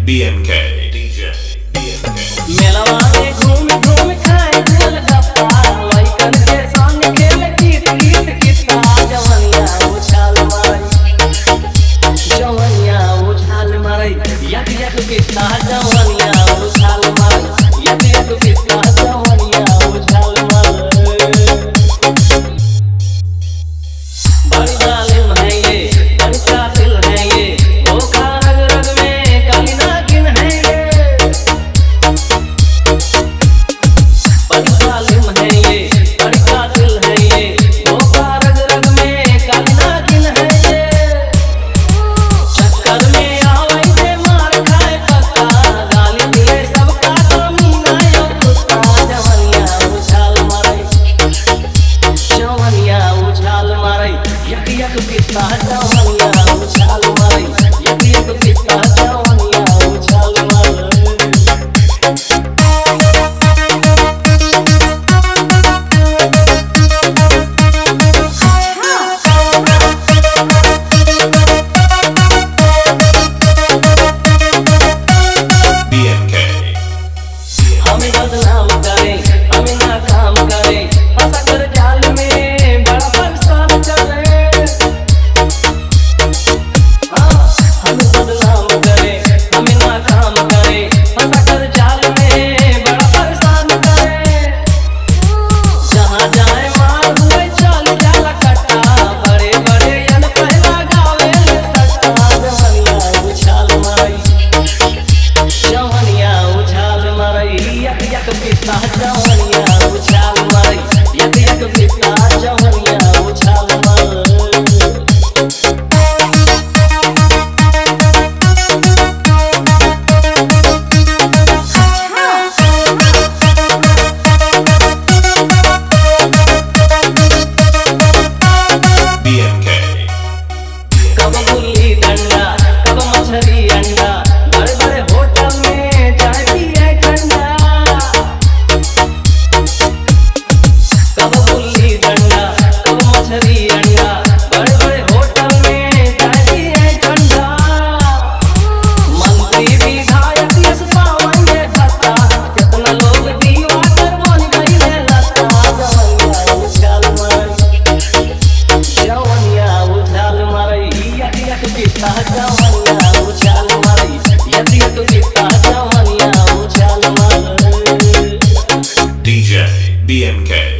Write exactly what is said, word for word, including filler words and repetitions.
B M K D J B M K मेलवा में घूम घूम खाए गोलगप्पा लइकन के संग खेल गीत गीत किस्सा जवनिया उछाल मारी जवनिया उछाल मारी यक यक किस्सा जवनिया उछाल मारी यक यक किस्सा जवनिया उछाल मारी बड़ी जालिम है ये बड़ी कातिल है ये धोखा रग रग में काली नागिन है ये बड़ी जालिम है ये बड़ी कातिल है ये धोखा रग रग में काली नागिन है ये चक्कर में आवे जे मार खाए पक्का गाली दिए सबका कमीना यो कुत्ता जवनिया उछाल मारे जवनिया उछाल मारे यक यक किस्सा जवनिया उछाल मारे यक यक किस्सा जवनिया उछाल मारे B M K हमें बदनाम करे हमें नाकाम करे फंसा कर जाल में बड़ा परेशान करे हाँ हमें बदनाम करे हमें नाकाम करे फंसा कर जाल में बड़ा परेशान करे जहाँ जाए मार हुए चल जाला कट्टा बड़े बड़े यन पहला गावे सट्टा जवनिया उछाल मारी जवनिया उछाल मारी यक यक किस्सा जवनिया उछाल मारी यक यक किस्सा जवनिया उछाल मारी B M K कब गुल्ली डंडा कब मछली अंडा बड़े बड़े होटल में चाय पिए ठंडा कब गुल्ली डंडा कब मछली अंडा बड़े बड़े होटल में चाय पिए ठंडा मंत्री विधायक यस पावंगे भत्ता कितना लोग दीवा कर बन गईले लत्ता जवनिया उछाल मारी जवनिया उछाल मारी यक यक किस्सा जवनिया उछाल मारी यक यक किस्सा जवनिया उछाल मारी D J B M K